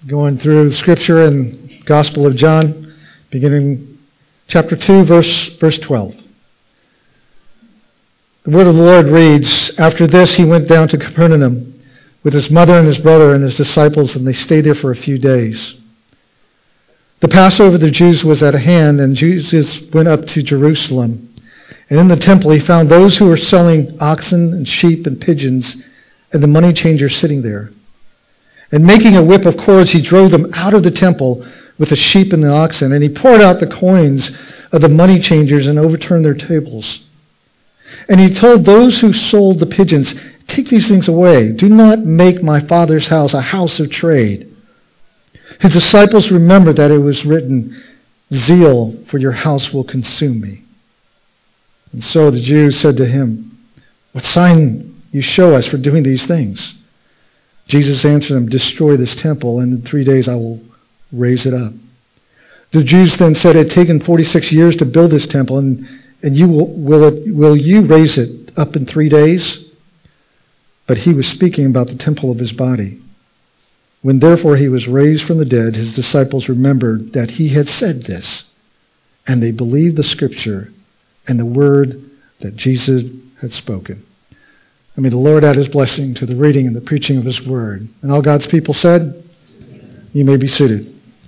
Going through Scripture and Gospel of John, beginning chapter 2, verse 12. The word of the Lord reads, "After this he went down to Capernaum with his mother and his brother and his disciples, and they stayed there for a few days. The Passover of the Jews was at hand, and Jesus went up to Jerusalem. And in the temple he found those who were selling oxen and sheep and pigeons, and the money changers sitting there. And making a whip of cords, he drove them out of the temple with the sheep and the oxen, and he poured out the coins of the money changers and overturned their tables. And he told those who sold the pigeons, 'Take these things away. Do not make my Father's house a house of trade.' His disciples remembered that it was written, 'Zeal for your house will consume me.' And so the Jews said to him, 'What sign you show us for doing these things?' Jesus answered them, 'Destroy this temple, and in 3 days I will raise it up.' The Jews then said, 'It had taken 46 years to build this temple, and will you raise it up in 3 days?' But he was speaking about the temple of his body. When therefore he was raised from the dead, his disciples remembered that he had said this, and they believed the Scripture and the word that Jesus had spoken." And may the Lord add his blessing to the reading and the preaching of his word. And all God's people said, you may be seated.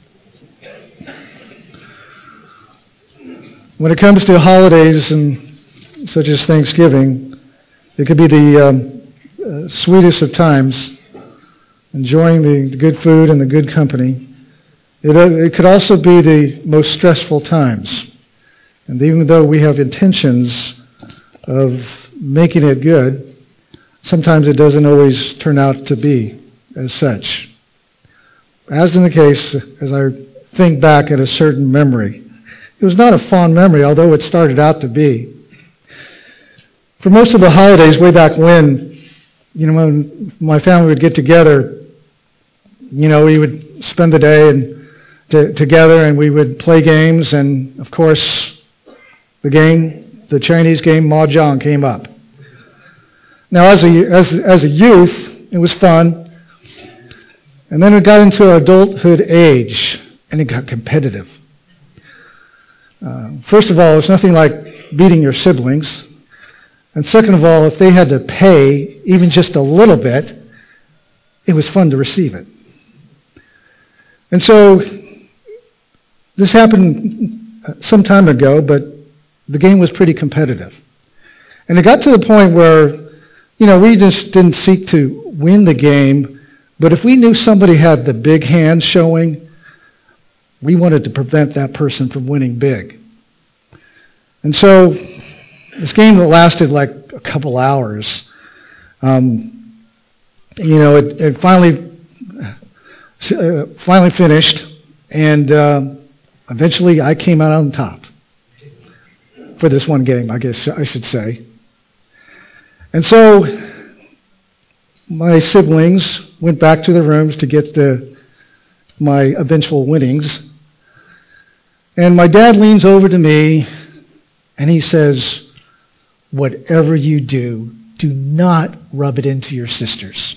When it comes to holidays and such as Thanksgiving, it could be the sweetest of times, enjoying the good food and the good company. It could also be the most stressful times. And even though we have intentions of making it good, sometimes it doesn't always turn out to be as such. As in the case, as I think back at a certain memory, it was not a fond memory, although it started out to be. For most of the holidays way back when my family would get together, we would spend the day together, and we would play games, and of course, the Chinese game Mahjong came up. Now, as a youth, it was fun, and then it got into our adulthood age, and it got competitive. First of all, it's nothing like beating your siblings, and second of all, if they had to pay even just a little bit, it was fun to receive it. And so, this happened some time ago, but the game was pretty competitive. And it got to the point where, we just didn't seek to win the game, but if we knew somebody had the big hand showing, we wanted to prevent that person from winning big. And so, this game that lasted like a couple hours, it finally finished, and eventually I came out on top for this one game, I guess I should say. And so my siblings went back to their rooms to get my eventual winnings. And my dad leans over to me and he says, "Whatever you do not rub it into your sisters."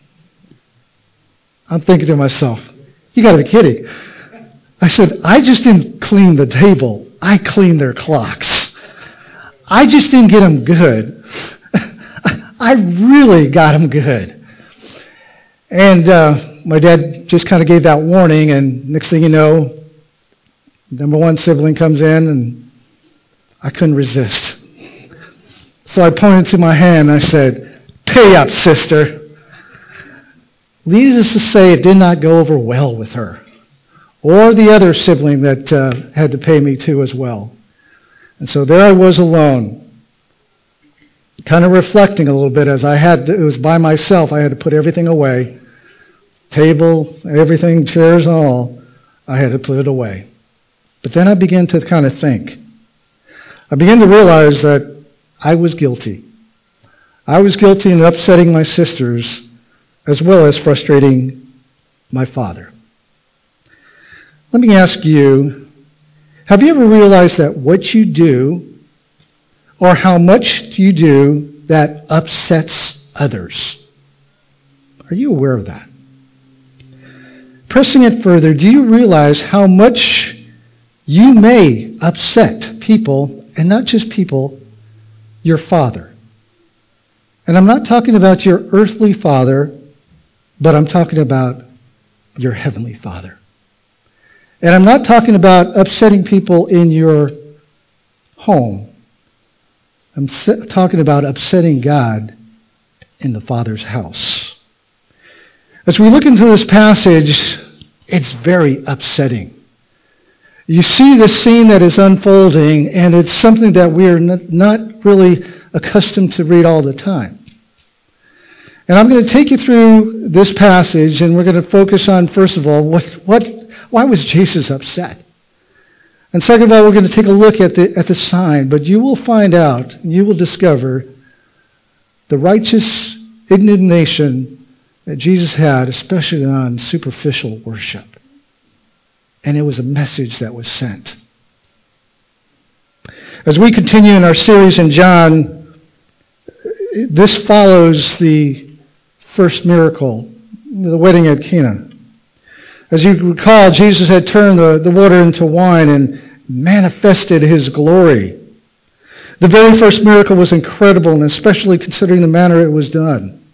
I'm thinking to myself, you got to be kidding. I said, I just didn't clean the table. I cleaned their clocks. I just didn't get them good. I really got them good. And my dad just kind of gave that warning, and next thing you know, number one sibling comes in, and I couldn't resist. So I pointed to my hand, and I said, "Pay up, sister." Needless to say, it did not go over well with her, or the other sibling that had to pay me too as well. And so there I was alone, kind of reflecting a little bit as it was by myself. I had to put everything away. Table, everything, chairs and all. I had to put it away. But then I began to kind of think. I began to realize that I was guilty. I was guilty in upsetting my sisters as well as frustrating my father. Let me ask you, have you ever realized that what you do or how much you do that upsets others? Are you aware of that? pressing it further, do you realize how much you may upset people, and not just people, your Father? And I'm not talking about your earthly father, but I'm talking about your heavenly Father. And I'm not talking about upsetting people in your home. I'm talking about upsetting God in the Father's house. As we look into this passage, it's very upsetting. You see the scene that is unfolding, and it's something that we are not really accustomed to read all the time. And I'm going to take you through this passage, and we're going to focus on, first of all, why was Jesus upset? And second of all, we're going to take a look at the sign, but you will find out, and you will discover the righteous indignation that Jesus had, especially on superficial worship. And it was a message that was sent. As we continue in our series in John, this follows the first miracle, the wedding at Cana. As you recall, Jesus had turned the water into wine and manifested his glory. The very first miracle was incredible, and especially considering the manner it was done.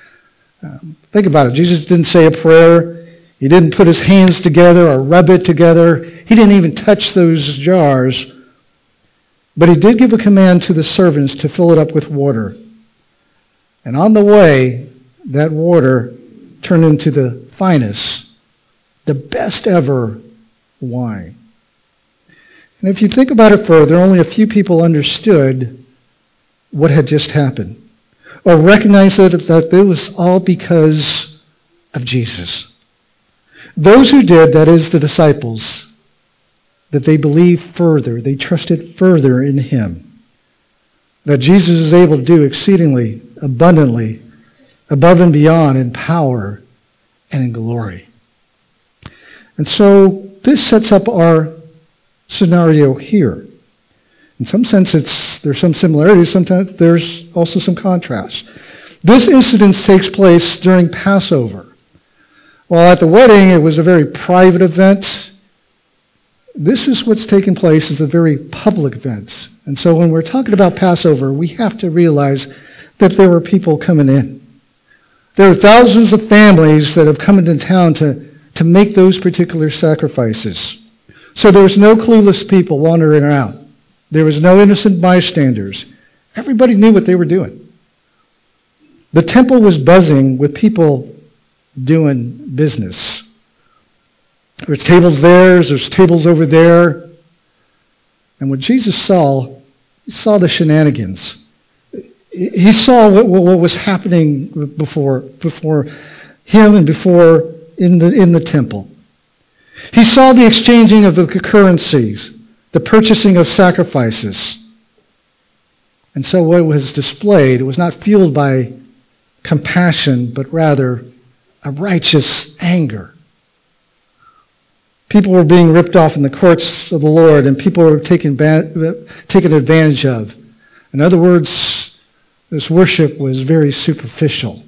Think about it. Jesus didn't say a prayer. He didn't put his hands together or rub it together. He didn't even touch those jars. But he did give a command to the servants to fill it up with water. And on the way, that water turned into the finest, the best ever wine. And if you think about it further, only a few people understood what had just happened, or recognized that it was all because of Jesus. Those who did, that is the disciples, that they believed further, they trusted further in him, that Jesus is able to do exceedingly, abundantly, above and beyond in power and in glory. And so this sets up our scenario here. In some sense, there's some similarities. Sometimes there's also some contrast. This incident takes place during Passover. While at the wedding, it was a very private event. This is what's taking place is a very public event. And so when we're talking about Passover, we have to realize that there were people coming in. There are thousands of families that have come into town to make those particular sacrifices. So there was no clueless people wandering around. There was no innocent bystanders. Everybody knew what they were doing. The temple was buzzing with people doing business. There's tables there, there's tables over there. And what Jesus saw, he saw the shenanigans. He saw what was happening before him and before in the temple. He saw the exchanging of the currencies, the purchasing of sacrifices. And so what was displayed, it was not fueled by compassion, but rather a righteous anger. People were being ripped off in the courts of the Lord, and people were taken advantage of. In other words, this worship was very superficial.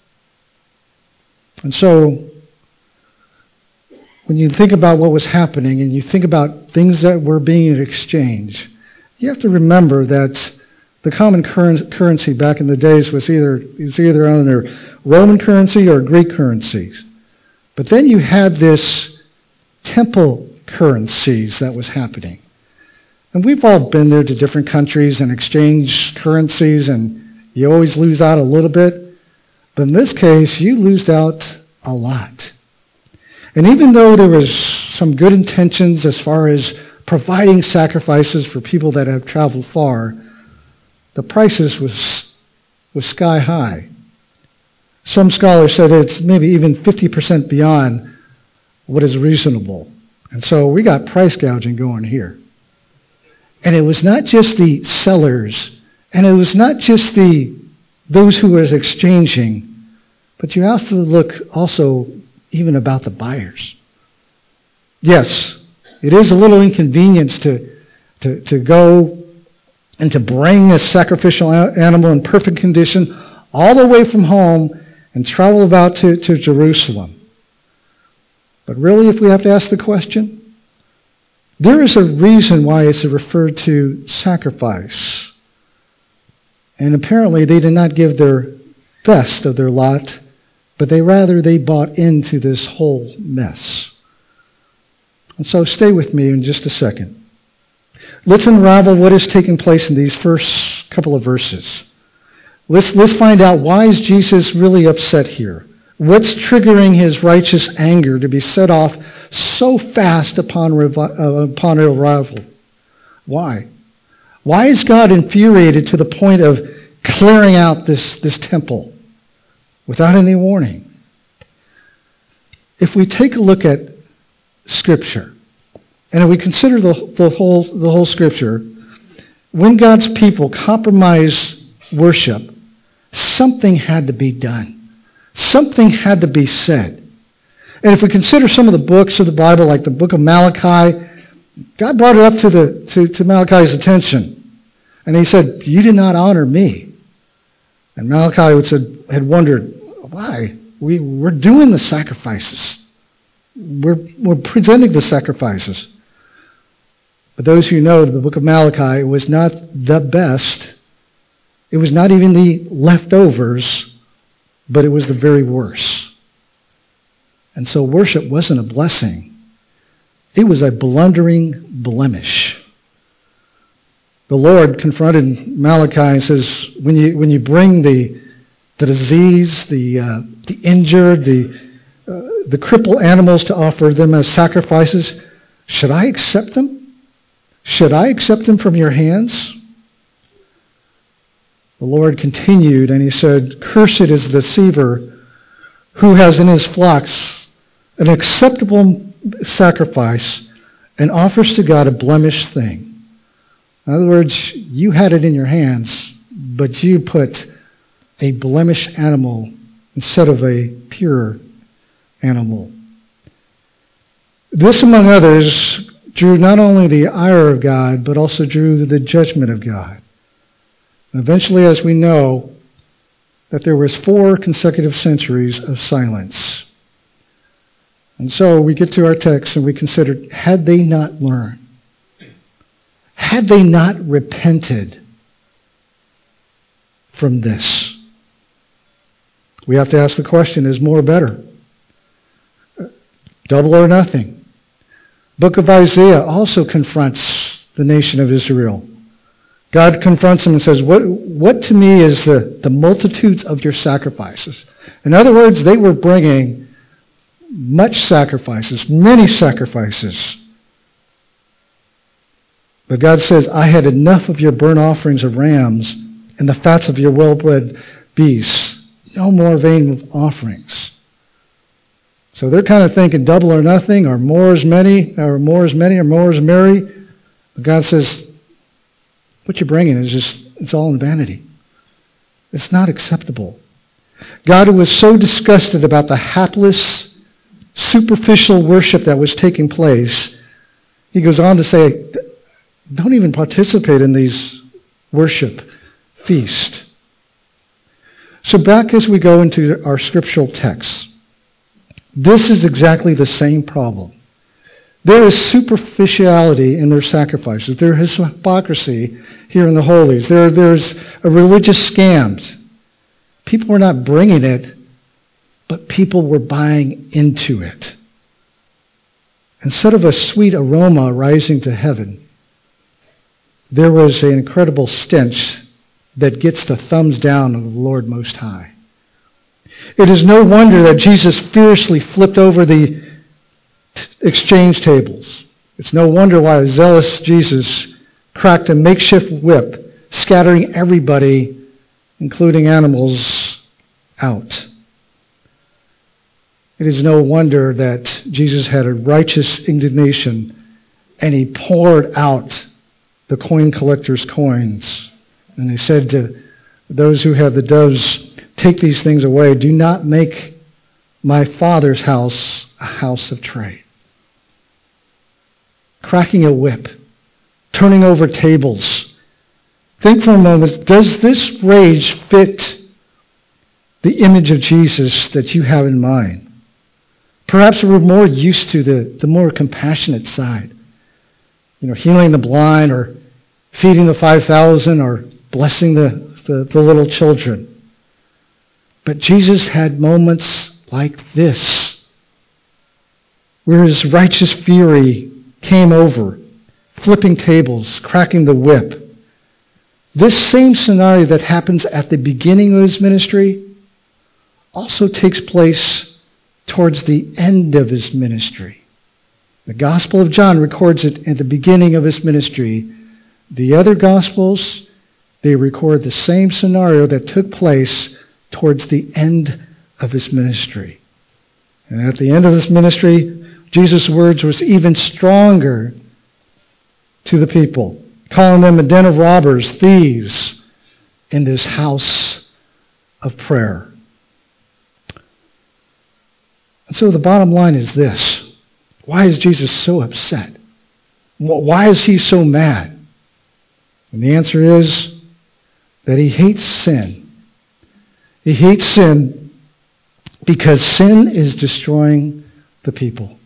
And so, when you think about what was happening and you think about things that were being exchanged, you have to remember that the common currency back in the days was either under Roman currency or Greek currencies. But then you had this temple currencies that was happening. And we've all been there to different countries and exchanged currencies, and you always lose out a little bit. But in this case, you lose out a lot. And even though there was some good intentions as far as providing sacrifices for people that have traveled far, the prices was sky high. Some scholars said it's maybe even 50% beyond what is reasonable. And so we got price gouging going here. And it was not just the sellers, and it was not just those who was exchanging, but you have to look also even about the buyers. Yes, it is a little inconvenience to go and to bring a sacrificial animal in perfect condition all the way from home and travel about to Jerusalem. But really, if we have to ask the question, there is a reason why it's referred to sacrifice. And apparently they did not give their best of their lot, but they bought into this whole mess. And so stay with me in just a second. Let's unravel what is taking place in these first couple of verses. Let's find out, why is Jesus really upset here? What's triggering his righteous anger to be set off so fast upon arrival? Why? Why is God infuriated to the point of clearing out this temple without any warning? If we take a look at Scripture, and if we consider the whole Scripture, when God's people compromise worship, something had to be done. Something had to be said. And if we consider some of the books of the Bible, like the book of Malachi, God brought it up to Malachi's attention. And he said, "You did not honor me." And Malachi had wondered, why? We're doing the sacrifices. We're presenting the sacrifices. But those who know the book of Malachi was not the best. It was not even the leftovers, but it was the very worst. And so worship wasn't a blessing. It was a blundering blemish. The Lord confronted Malachi and says, when you bring the disease, the injured, the crippled animals to offer them as sacrifices, should I accept them? Should I accept them from your hands? The Lord continued and he said, "Cursed is the deceiver who has in his flocks an acceptable sacrifice and offers to God a blemished thing." In other words, you had it in your hands, but you put a blemished animal instead of a pure animal. This, among others, drew not only the ire of God, but also drew the judgment of God. And eventually, as we know, that there was 4 consecutive centuries of silence. And so we get to our text and we consider, had they not learned? Had they not repented from this? We have to ask the question, is more better? Double or nothing. Book of Isaiah also confronts the nation of Israel. God confronts them and says, what to me is the multitudes of your sacrifices? In other words, they were bringing much sacrifices, many sacrifices. But God says, I had enough of your burnt offerings of rams and the fats of your well-bred beasts. No more vain offerings. So they're kind of thinking double or nothing, or more is many, or more is many, or more is merry. But God says, what you're bringing is it's all in vanity. It's not acceptable. God was so disgusted about the hapless, superficial worship that was taking place, he goes on to say, don't even participate in these worship feasts. So back as we go into our scriptural texts, this is exactly the same problem. There is superficiality in their sacrifices. There is hypocrisy here in the holies. There's a religious scams. People were not bringing it, but people were buying into it. Instead of a sweet aroma rising to heaven, there was an incredible stench that gets the thumbs down of the Lord Most High. It is no wonder that Jesus fiercely flipped over the exchange tables. It's no wonder why a zealous Jesus cracked a makeshift whip, scattering everybody, including animals, out. It is no wonder that Jesus had a righteous indignation and he poured out the coin collector's coins. And he said to those who have the doves, take these things away. Do not make my Father's house a house of trade. Cracking a whip, turning over tables. Think for a moment, does this rage fit the image of Jesus that you have in mind? Perhaps we're more used to the more compassionate side. Healing the blind or feeding the 5,000 or blessing the little children. But Jesus had moments like this, where his righteous fury came over, flipping tables, cracking the whip. This same scenario that happens at the beginning of his ministry also takes place towards the end of his ministry. The Gospel of John records it at the beginning of his ministry. The other Gospels, they record the same scenario that took place towards the end of his ministry. And at the end of his ministry, Jesus' words was even stronger to the people, calling them a den of robbers, thieves, in this house of prayer. And so the bottom line is this. Why is Jesus so upset? Why is he so mad? And the answer is that he hates sin. He hates sin because sin is destroying the people.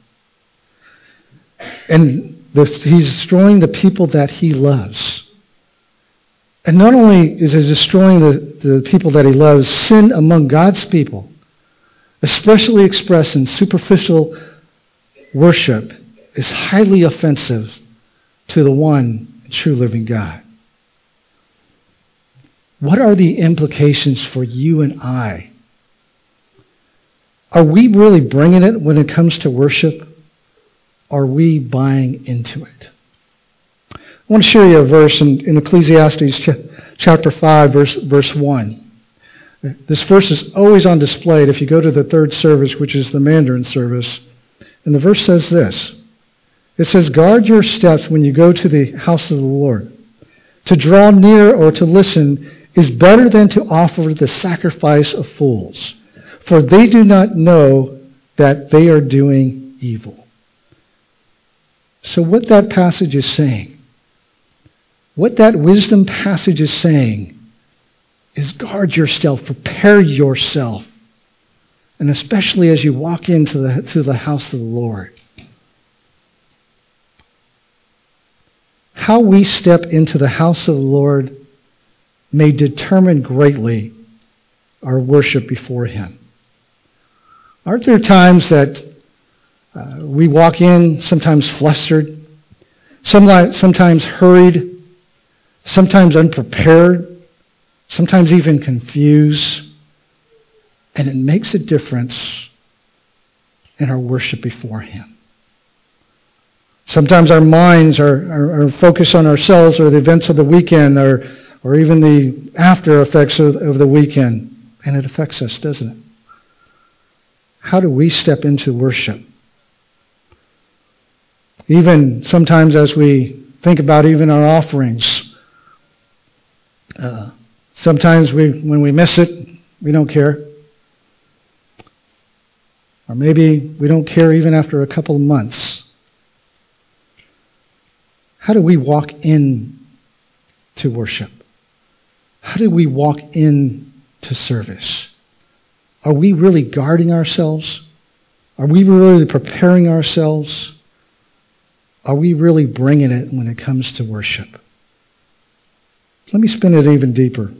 And he's destroying the people that he loves. And not only is it destroying the people that he loves, sin among God's people, especially expressed in superficial worship, is highly offensive to the one true living God. What are the implications for you and I? Are we really bringing it when it comes to worship? Are we buying into it? I want to show you a verse in Ecclesiastes chapter 5, verse 1. This verse is always on display if you go to the third service, which is the Mandarin service. And the verse says this. It says, "Guard your steps when you go to the house of the Lord. To draw near or to listen is better than to offer the sacrifice of fools, for they do not know that they are doing evil." So what that passage is saying, what that wisdom passage is saying, is guard yourself, prepare yourself, and especially as you walk into the house of the Lord. How we step into the house of the Lord may determine greatly our worship before Him. Aren't there times that we walk in sometimes flustered, sometimes hurried, sometimes unprepared, sometimes even confused, and it makes a difference in our worship before Him. Sometimes our minds are focused on ourselves or the events of the weekend or even the after effects of the weekend, and it affects us, doesn't it? How do we step into worship? Even sometimes as we think about even our offerings, sometimes when we miss it, we don't care. Or maybe we don't care even after a couple of months. How do we walk in to worship? How do we walk in to service? Are we really guarding ourselves? Are we really preparing ourselves? Are we really bringing it when it comes to worship? Let me spin it even deeper.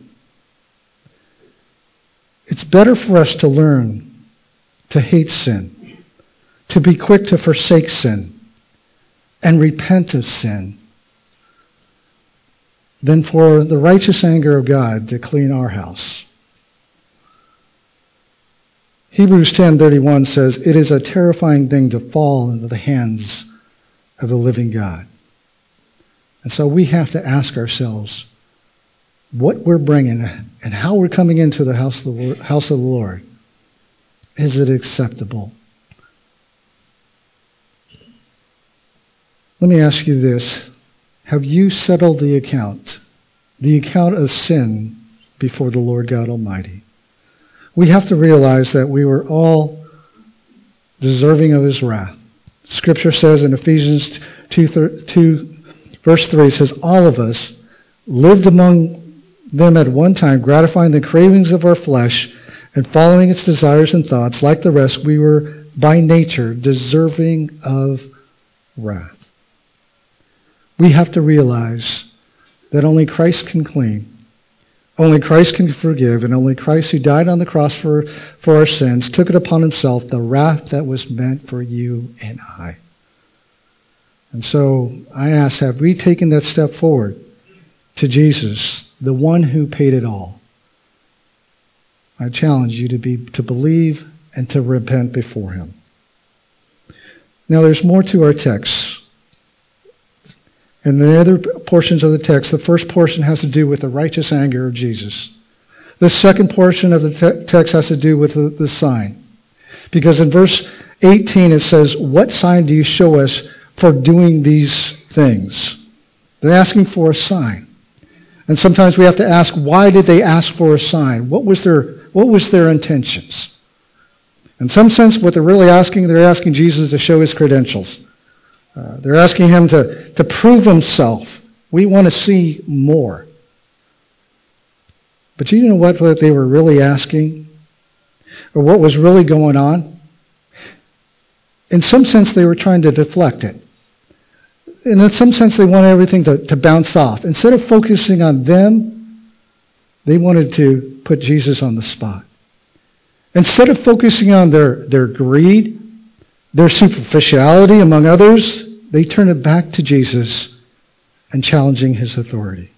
It's better for us to learn to hate sin, to be quick to forsake sin, and repent of sin, than for the righteous anger of God to clean our house. Hebrews 10:31 says, "It is a terrifying thing to fall into the hands of the living God." And so we have to ask ourselves what we're bringing and how we're coming into the house of the Lord. Is it acceptable? Let me ask you this. Have you settled the account of sin before the Lord God Almighty? We have to realize that we were all deserving of His wrath. Scripture says in Ephesians 2 verse 3, says, "All of us lived among them at one time, gratifying the cravings of our flesh and following its desires and thoughts. Like the rest, we were by nature deserving of wrath. We have to realize that only Christ can clean, only Christ can forgive, and only Christ, who died on the cross for our sins, took it upon himself, the wrath that was meant for you and I. And so I ask, have we taken that step forward to Jesus, the one who paid it all? I challenge you to believe and to repent before him. Now there's more to our text. And the other portions of the text, the first portion has to do with the righteous anger of Jesus. The second portion of the text has to do with the sign. Because in verse 18 it says, "What sign do you show us for doing these things?" They're asking for a sign. And sometimes we have to ask, why did they ask for a sign? What was their intentions? In some sense, what they're really asking, they're asking Jesus to show his credentials. They're asking him to prove himself. We want to see more. But you know what they were really asking? Or what was really going on? In some sense, they were trying to deflect it. And in some sense, they wanted everything to bounce off. Instead of focusing on them, they wanted to put Jesus on the spot. Instead of focusing on their greed, their superficiality, among others, they turned it back to Jesus and challenging his authority.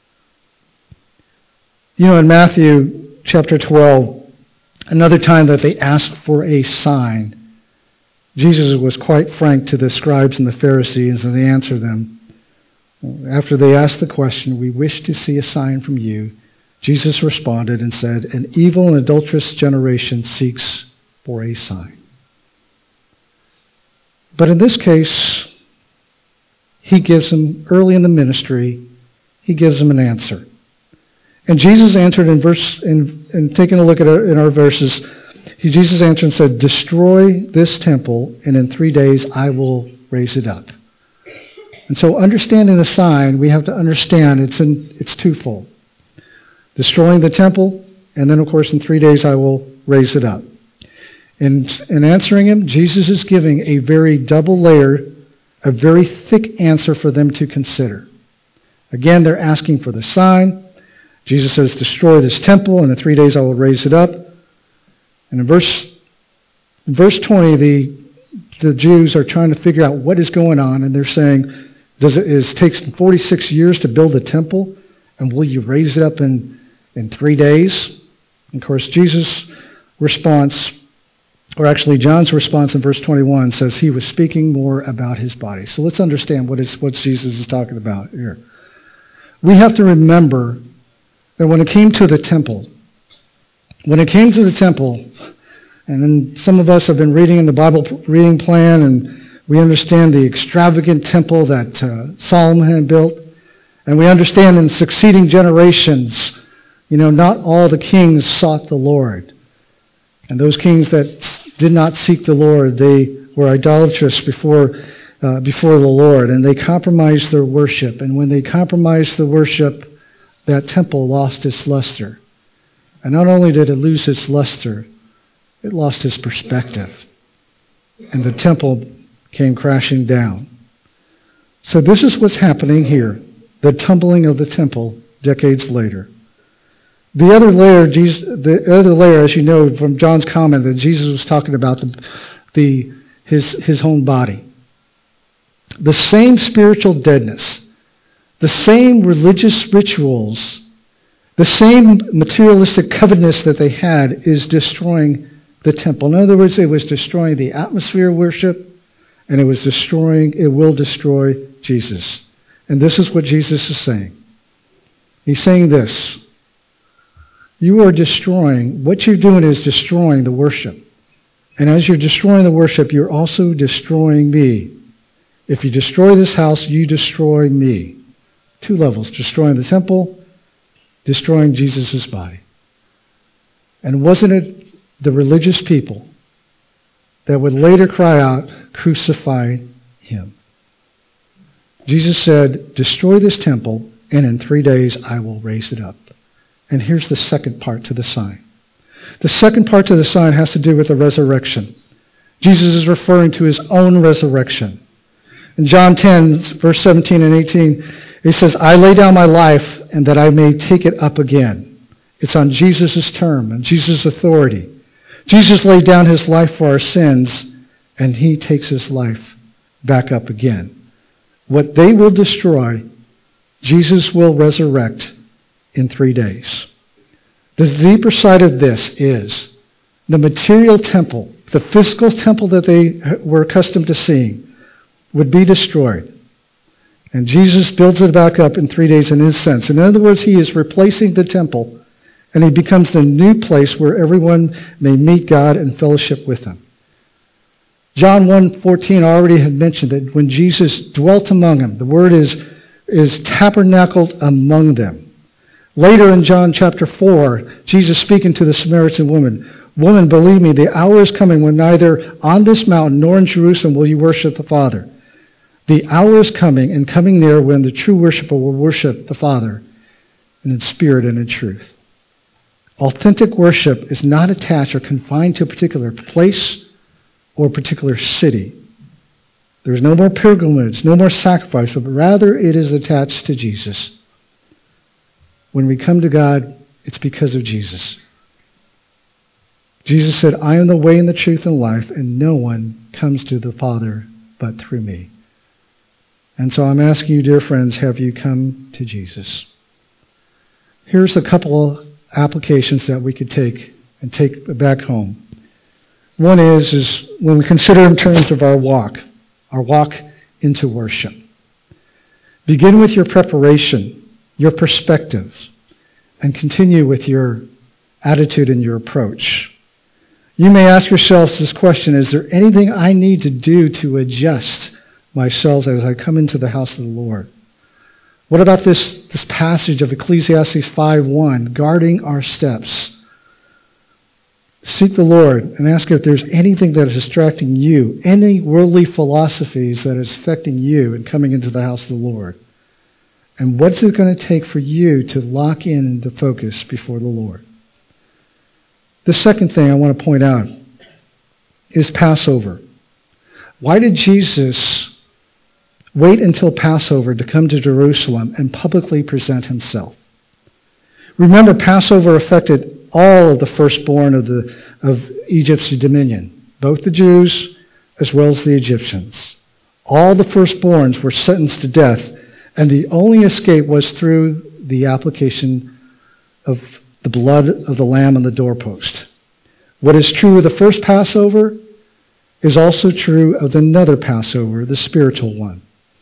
You know, in Matthew chapter 12, another time that they asked for a sign, Jesus was quite frank to the scribes and the Pharisees, and they answered them. After they asked the question, "We wish to see a sign from you," Jesus responded and said, "An evil and adulterous generation seeks for a sign." But in this case, he gives them, early in the ministry, he gives them an answer. And Jesus answered in taking a look at in our verses, Jesus answered and said, "Destroy this temple, and in 3 days I will raise it up." And so understanding the sign, we have to understand it's twofold. Destroying the temple, and then of course in 3 days I will raise it up. In answering him, Jesus is giving a very double layer, a very thick answer for them to consider. Again, they're asking for the sign. Jesus says, "Destroy this temple, and in 3 days I will raise it up." And in verse 20, the Jews are trying to figure out what is going on, and they're saying, it takes 46 years to build a temple, and will you raise it up in 3 days? And of course, Jesus' response, or actually John's response in verse 21 says he was speaking more about his body. So let's understand what Jesus is talking about here. We have to remember that when it came to the temple, and then some of us have been reading in the Bible reading plan, and we understand the extravagant temple that Solomon had built, and we understand in succeeding generations, not all the kings sought the Lord. And those kings that did not seek the Lord, they were idolatrous before the Lord, and they compromised their worship. And when they compromised the worship, that temple lost its luster. And not only did it lose its luster, it lost its perspective. And the temple came crashing down. So this is what's happening here, the tumbling of the temple decades later. The other layer, as you know from John's comment, that Jesus was talking about his own body. The same spiritual deadness, the same religious rituals, the same materialistic covetousness that they had is destroying the temple. In other words, it was destroying the atmosphere of worship, and it will destroy Jesus. And this is what Jesus is saying. He's saying this: what you're doing is destroying the worship. And as you're destroying the worship, you're also destroying me. If you destroy this house, you destroy me. 2 levels: destroying the temple, destroying Jesus' body. And wasn't it the religious people that would later cry out, "Crucify him"? Jesus said, "Destroy this temple, and in 3 days I will raise it up." And here's the second part to the sign. The second part to the sign has to do with the resurrection. Jesus is referring to his own resurrection. In John 10, verse 17 and 18, he says, I lay down my life and that I may take it up again. It's on Jesus' term and Jesus' authority. Jesus laid down his life for our sins, and he takes his life back up again. What they will destroy, Jesus will resurrect in 3 days. The deeper side of this is the material temple, the physical temple that they were accustomed to seeing, would be destroyed. And Jesus builds it back up in 3 days in his sense. In other words, he is replacing the temple, and he becomes the new place where everyone may meet God and fellowship with him. John 1:14 already had mentioned that when Jesus dwelt among them, the word is tabernacled among them. Later in John chapter 4, Jesus speaking to the Samaritan woman, Woman, believe me, the hour is coming when neither on this mountain nor in Jerusalem will you worship the Father. The hour is coming and coming near when the true worshiper will worship the Father in spirit and in truth. Authentic worship is not attached or confined to a particular place or a particular city. There's no more pilgrimage, no more sacrifice, but rather it is attached to Jesus. When we come to God, it's because of Jesus. Jesus said, I am the way and the truth and life, and no one comes to the Father but through me. And so I'm asking you, dear friends, have you come to Jesus? Here's a couple of applications that we could take and take back home. One is when we consider in terms of our walk into worship. Begin with your preparation, your perspectives, and continue with your attitude and your approach. You may ask yourselves this question, is there anything I need to do to adjust myself as I come into the house of the Lord? What about this passage of Ecclesiastes 5:1, guarding our steps? Seek the Lord and ask if there's anything that is distracting you, any worldly philosophies that is affecting you in coming into the house of the Lord. And what's it going to take for you to lock in and to focus before the Lord? The second thing I want to point out is Passover. Why did Jesus wait until Passover to come to Jerusalem and publicly present himself? Remember, Passover affected all of the firstborn of Egypt's dominion, both the Jews as well as the Egyptians. All the firstborns were sentenced to death, and the only escape was through the application of the blood of the lamb on the doorpost. What is true of the first Passover is also true of another Passover, the spiritual one.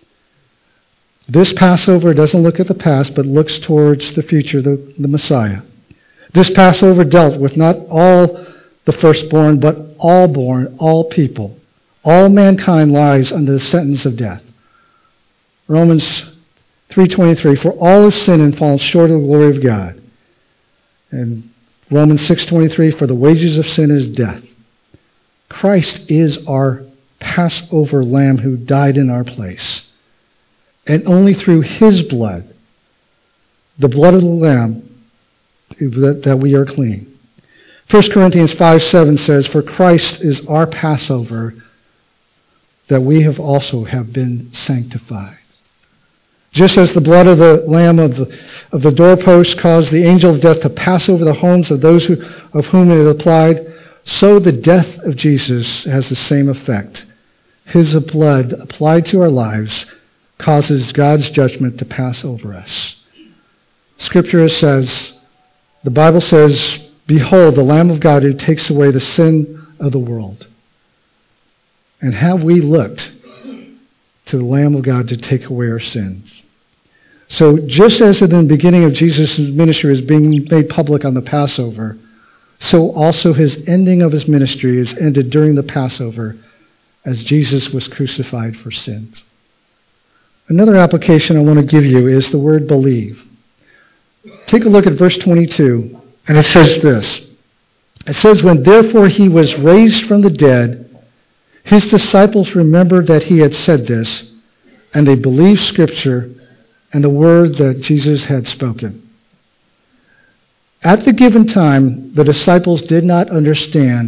This Passover doesn't look at the past, but looks towards the future, the Messiah. This Passover dealt with not all the firstborn, but all born, all people. All mankind lies under the sentence of death. Romans 3:23, for all have sinned and fallen short of the glory of God. And Romans 6:23, for the wages of sin is death. Christ is our Passover lamb who died in our place. And only through his blood, the blood of the lamb, that we are clean. 1 Corinthians 5:7 says, for Christ is our Passover, that we have been sanctified. Just as the blood of the lamb of the doorpost caused the angel of death to pass over the homes of those of whom it applied, so the death of Jesus has the same effect. His blood applied to our lives causes God's judgment to pass over us. Scripture says, the Bible says, behold, the Lamb of God who takes away the sin of the world. And have we looked to the Lamb of God to take away our sins? So just as in the beginning of Jesus' ministry is being made public on the Passover, so also his ending of his ministry is ended during the Passover as Jesus was crucified for sins. Another application I want to give you is the word believe. Take a look at verse 22, and it says this. It says, when therefore he was raised from the dead, his disciples remembered that he had said this, and they believed Scripture and the word that Jesus had spoken. At the given time, the disciples did not understand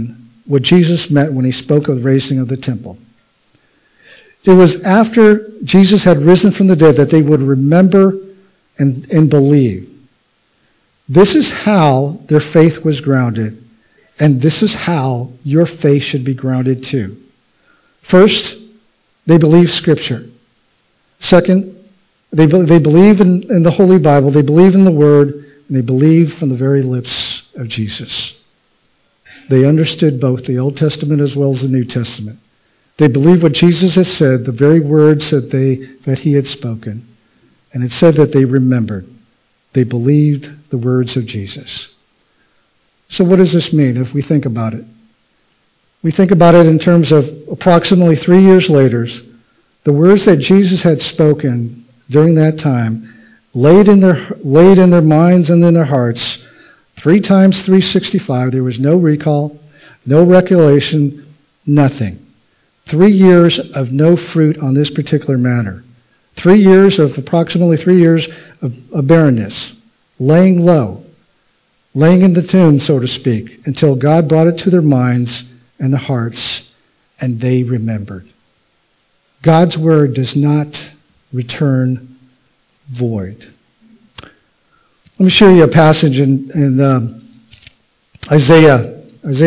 what Jesus meant when he spoke of the raising of the temple. It was after Jesus had risen from the dead that they would remember and believe. This is how their faith was grounded, and this is how your faith should be grounded too. First, they believe Scripture. Second, they believe in the Holy Bible, they believe in the Word, and they believe from the very lips of Jesus. They understood both the Old Testament as well as the New Testament. They believed what Jesus had said, the very words that he had spoken. And it said that they remembered. They believed the words of Jesus. So what does this mean if we think about it? We think about it in terms of approximately 3 years later, the words that Jesus had spoken during that time laid in their minds and in their hearts 3 times 365. There was no recall, no recollection, nothing. 3 years of no fruit on this particular matter. Approximately 3 years of barrenness, laying low, laying in the tomb, so to speak, until God brought it to their minds and their hearts, and they remembered. God's word does not return void. Let me show you a passage in Isaiah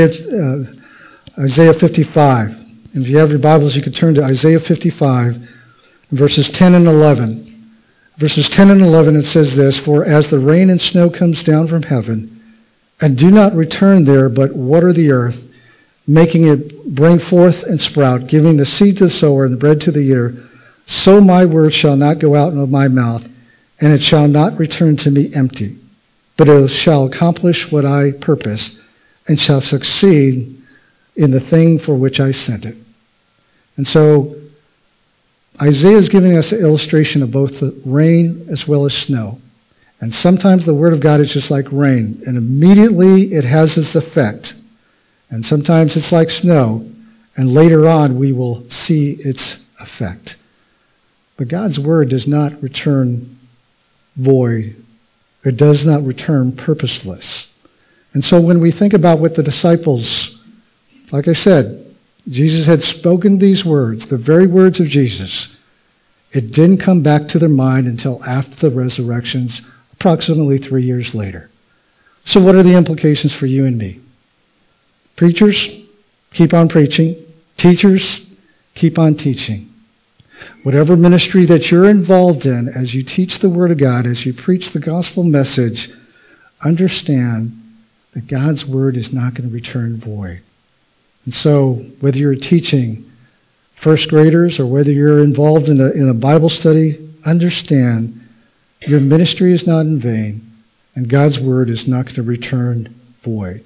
55. And if you have your Bibles, you can turn to Isaiah 55, verses 10 and 11. Verses 10 and 11, it says this, "For as the rain and snow comes down from heaven, and do not return there, but water the earth, making it bring forth and sprout, giving the seed to the sower and the bread to the eater, so my word shall not go out of my mouth, and it shall not return to me empty, but it shall accomplish what I purpose, and shall succeed in the thing for which I sent it." And so Isaiah is giving us an illustration of both the rain as well as snow. And sometimes the Word of God is just like rain, and immediately it has its effect. And sometimes it's like snow, and later on we will see its effect. But God's Word does not return void. It does not return purposeless. And so when we think about what the disciples, like I said, Jesus had spoken these words, the very words of Jesus. It didn't come back to their mind until after the resurrections, approximately 3 years later. So what are the implications for you and me? Preachers, keep on preaching. Teachers, keep on teaching. Whatever ministry that you're involved in, as you teach the Word of God, as you preach the gospel message, understand that God's Word is not going to return void. And so, whether you're teaching first graders or whether you're involved in a Bible study, understand your ministry is not in vain, and God's Word is not going to return void.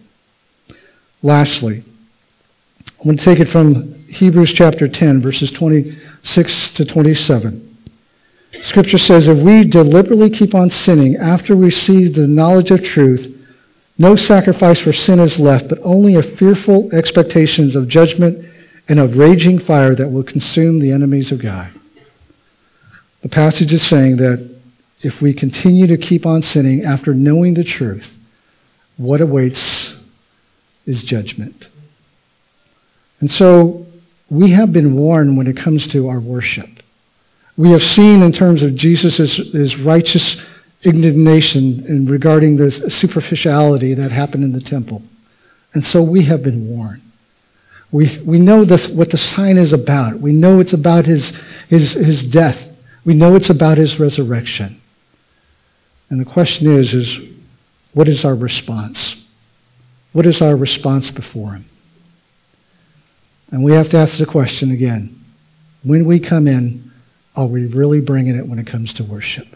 Lastly, I'm going to take it from Hebrews chapter 10, verses 26 to 27. Scripture says, "If we deliberately keep on sinning after we receive the knowledge of truth, no sacrifice for sin is left, but only a fearful expectations of judgment and of raging fire that will consume the enemies of God." The passage is saying that if we continue to keep on sinning after knowing the truth, what awaits is judgment. And so we have been warned when it comes to our worship. We have seen in terms of Jesus' righteous indignation in regarding the superficiality that happened in the temple. And so we have been warned. We know what the sign is about. We know it's about his death. We know it's about his resurrection. And the question is what is our response? What is our response before him? And we have to ask the question again. When we come in, are we really bringing it when it comes to worship?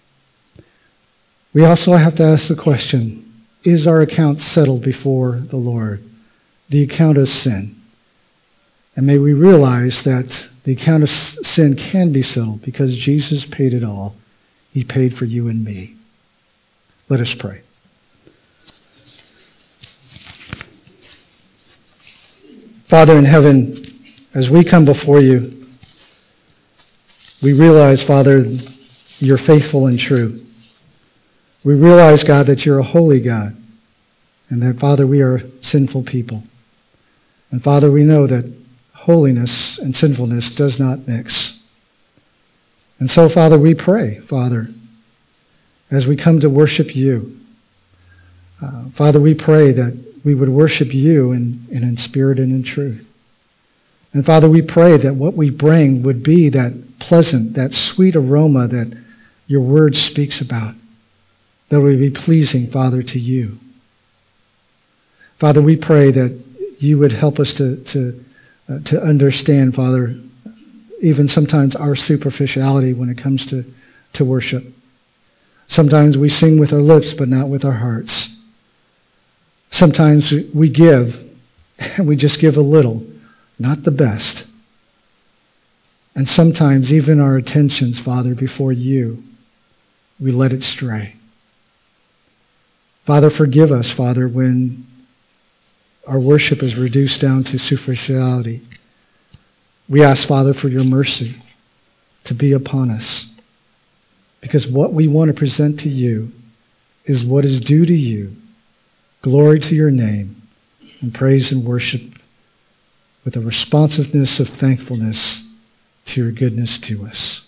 We also have to ask the question, is our account settled before the Lord? The account of sin. And may we realize that the account of sin can be settled because Jesus paid it all. He paid for you and me. Let us pray. Father in heaven, as we come before you, we realize, Father, you're faithful and true. We realize, God, that you're a holy God, and that, Father, we are sinful people. And Father, we know that holiness and sinfulness does not mix. And so, Father, we pray, Father, as we come to worship you, Father, we pray that we would worship you in spirit and in truth. And Father, we pray that what we bring would be that pleasant, that sweet aroma that your word speaks about, that would be pleasing, Father, to you. Father, we pray that you would help us to understand, Father, even sometimes our superficiality when it comes to worship. Sometimes we sing with our lips, but not with our hearts. Sometimes we give, and we just give a little, not the best. And sometimes even our attentions, Father, before you, we let it stray. Father, forgive us, Father, when our worship is reduced down to superficiality. We ask, Father, for your mercy to be upon us. Because what we want to present to you is what is due to you. Glory to your name, and praise and worship with a responsiveness of thankfulness to your goodness to us.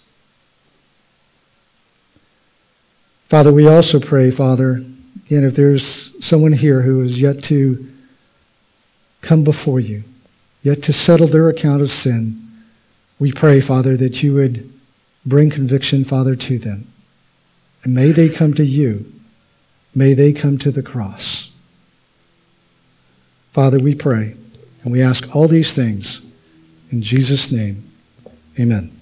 Father, we also pray, Father, again, if there's someone here who is yet to come before you, yet to settle their account of sin, we pray, Father, that you would bring conviction, Father, to them. And may they come to you. May they come to the cross. Father, we pray, and we ask all these things in Jesus' name. Amen.